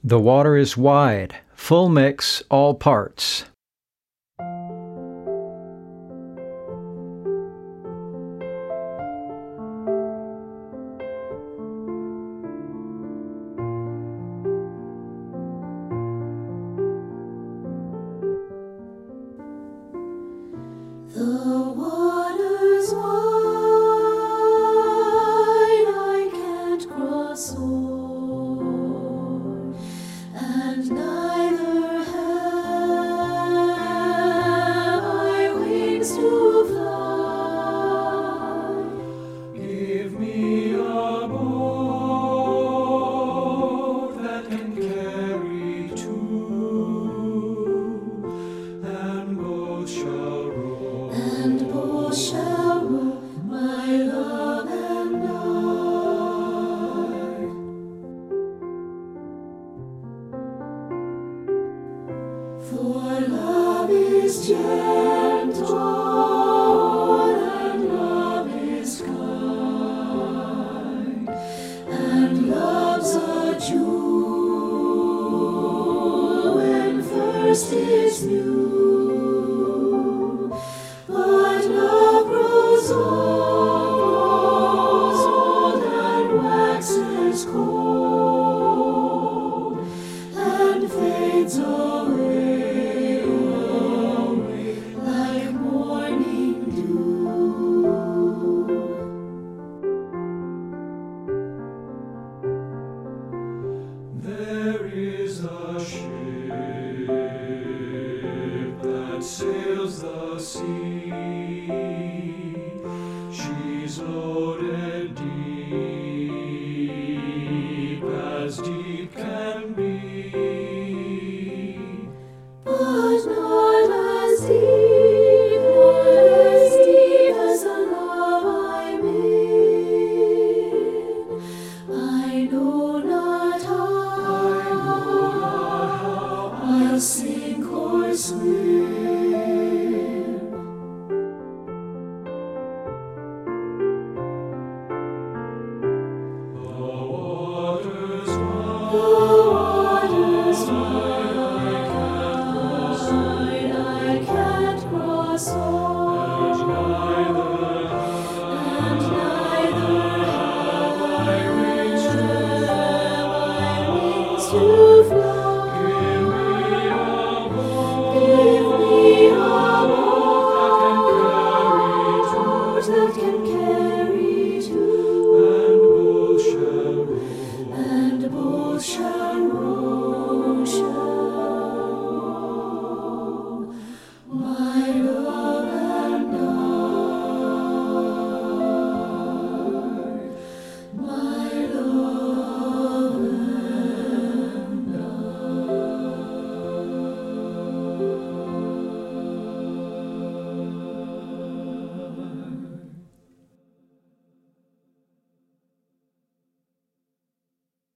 The water is wide, full mix, all parts. The water's wide, I can't cross o'er, and neither have I wings to fly. Give me a boat that can carry two, and both shall row. And both shall row, my love and I. For love is gentle, and love is kind, and love's a jewel when first it's new. But love grows old and waxes cold and fades away, away like morning dew. There is a ship that sails the sea. She's loaded deep as deep can be, but not as deep, as the love I'm in. I know not how I'll sink or swim. The water's wide, I can't cross o'er, and neither have I wings to fly.